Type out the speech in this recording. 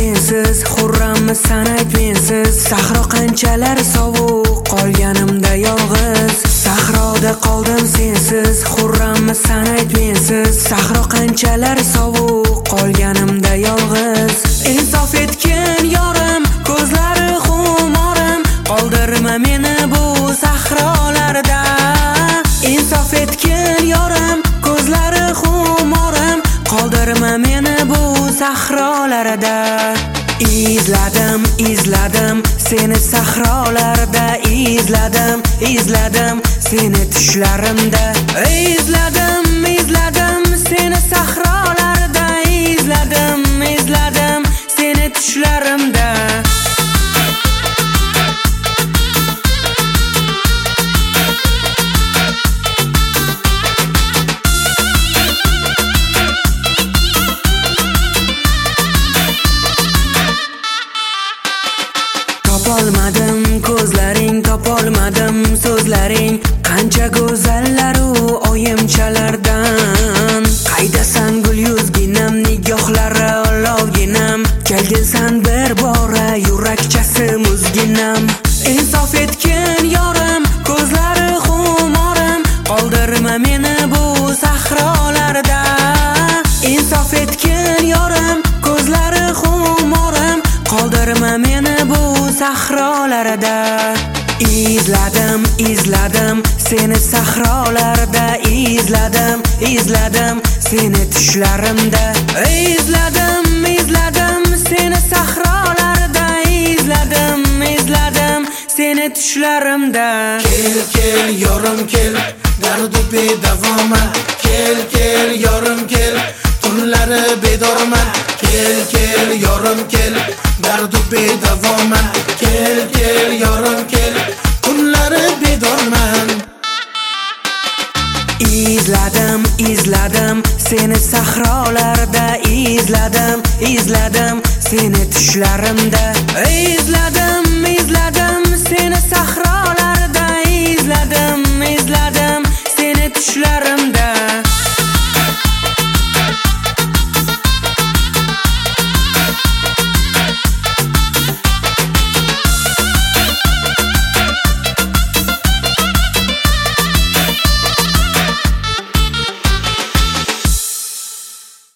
sensiz, xurrammisan ayt mensiz. Sahro qanchalar sovuq, qolganimda yolg'iz. Sahroda qoldim sensiz, xurrammisan ayt mensiz. Sahro qanchalar sovuq, qolganimda yolg'iz. Insof etgin yorim, ko'zlari xumorim, qoldirma meni bu sahrolarda. Insof etgin yorim, ko'zlari xumorim, qoldirma meni bu sahrolarda. Izladim, izladim seni sahrolarda, izladim, izladim seni tushlarimda. Izladim, izladim seni sahrolarda, izladim, izladim seni tushlarimda. Topolmadim ko'zlaring, topolmadim so'zlaring, qancha go'zallaru oyimchalardan. Qaydasan gul yuzginam, nigohlari olovginam, kelginsan bir bora yurakchasi muzginam. Insof etgin yorim, ko'zlari xumorim, qoldirma meni bu sahrolarda. Insof etgin yorim, ko'zlari xumorim, qoldirma meni bu sahrolarda. Izladim, izladim seni sahrolarda, izladim, izladim seni tushlarimda. Izladim, izladim seni sahrolarda, izladim, izladim seni tushlarimda. Kel, kel yorim kel, dardu bedavoman. Kel, kel yorim kel, tunlari bedorman. Kel, kel yorim kel, dardu bedavoman. Kel, kel yorim kel, tunlari bedorman. Izladim, izladim seni sahrolarda, izladim, izladim seni tushlarimda. Izladim